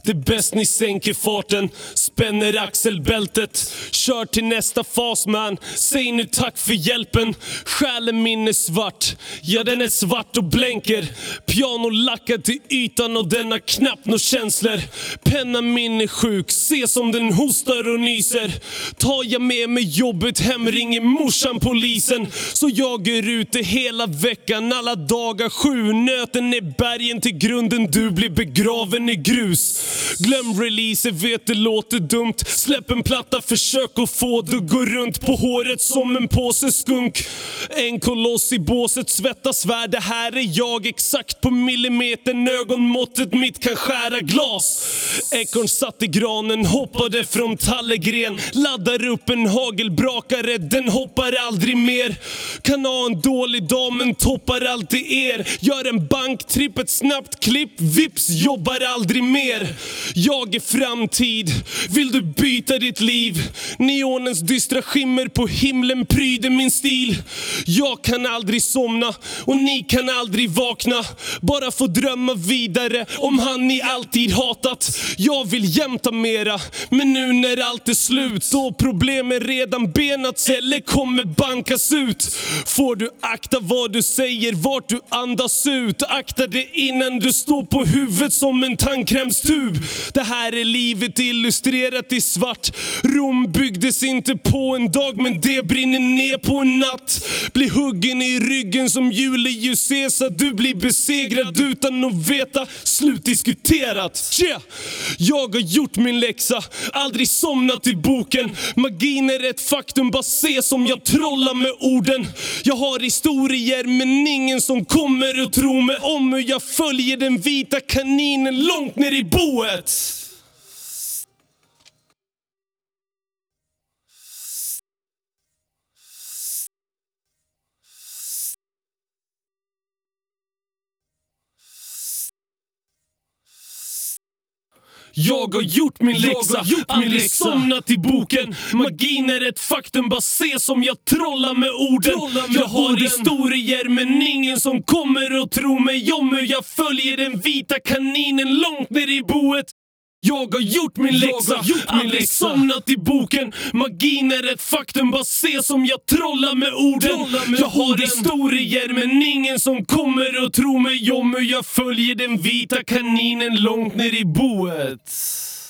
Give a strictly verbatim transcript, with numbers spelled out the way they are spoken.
Det är bäst ni sänker farten, spänner axelbältet. Kör till nästa fas man, säg nu tack för hjälpen. Själen min är svart, ja den är svart och blänker. Piano lackad till ytan och den har knappt några känslor. Penna min är sjuk, se som den hostar och nyser. Tar jag med mig jobbet hem ringer morsan polisen. Så jag är ute hela veckan, alla dagar sju. Nöten är bergen till grunden, du blir begraven i grus. Glöm releaser, vet det låter dumt. Släpp en platta, försök att få det gå runt på håret som en påse skunk. En koloss i båset, svettas svär. Det här är jag exakt på millimetern. Ögonmåttet mitt kan skära glas. Ekorn satt i granen, hoppade från tallegren. Laddar upp en hagelbrakare, den hoppar aldrig mer. Kan ha en dålig dag men toppar alltid er. Gör en banktripp, ett snabbt klipp, vips jobbar aldrig mer. Jag är framtid, vill du byta ditt liv? Neonens dystra skimmer på himlen pryder min stil. Jag kan aldrig somna och ni kan aldrig vakna. Bara få drömma vidare om han ni alltid hatat. Jag vill jämta mera, men nu när allt är slut och problemen redan benats eller kommer bankas ut. Får du akta vad du säger, vart du andas ut. Akta det innan du står på huvudet som en tandkrämstub. Det här är livet illustrerat i svart. Rom byggdes inte på en dag, men det brinner ner på en natt. Blir huggen i ryggen som Julius Caesar. Du blir besegrad utan att veta, slutdiskuterat. Yeah. Jag har gjort min läxa, aldrig somnat i boken. Magin är ett faktum, bara se som jag trollar med orden. Jag har historier men ingen som kommer att tro mig om hur jag följer den vita kaninen långt ner i boet. Jag har gjort min läxa, aldrig somnat i boken. Magin är ett faktum, bara se som jag trollar med orden. Jag har historier men ingen som kommer att tro mig om hur jag följer den vita kaninen långt ner i boet. Jag har gjort min läxa, aldrig somnat i boken. Magin är ett faktum, bara se som jag trollar med orden. Jag har historier men ingen som kommer att tro mig om hur jag följer den vita kaninen långt ner i boet.